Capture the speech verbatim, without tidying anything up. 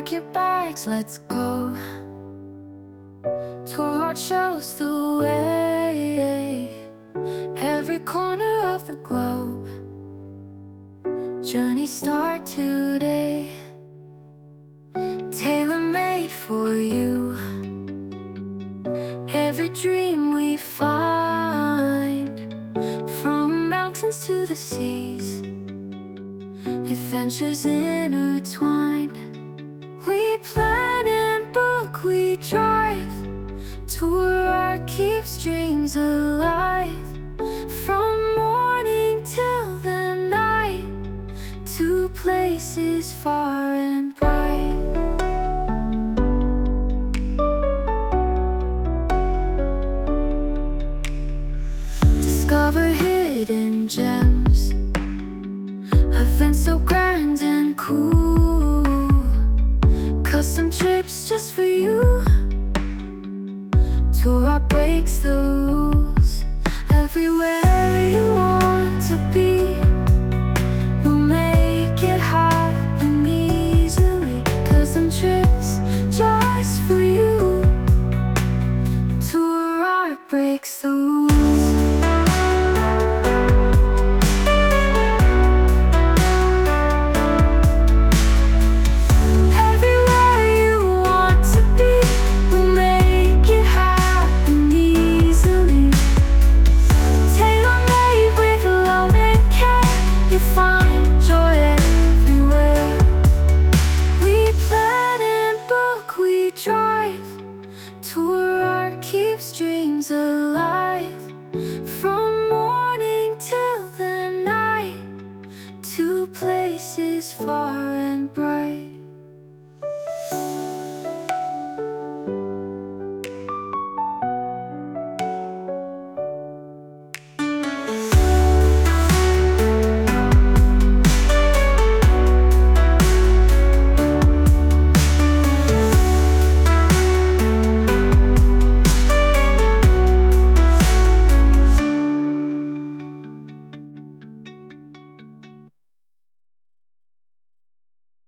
pack your bags, let's go. Tour art shows the way, every corner of the globe. Journey start today, tailor-made for you. Every dream we find, from mountains to the seas, adventures intertwined. We plan and book, we drive. Tour art keeps dreams alive. From morning till the night, to places far and bright. Discover hidden gems, events so grand and cool. Custom trips just for you. Tour art breaks the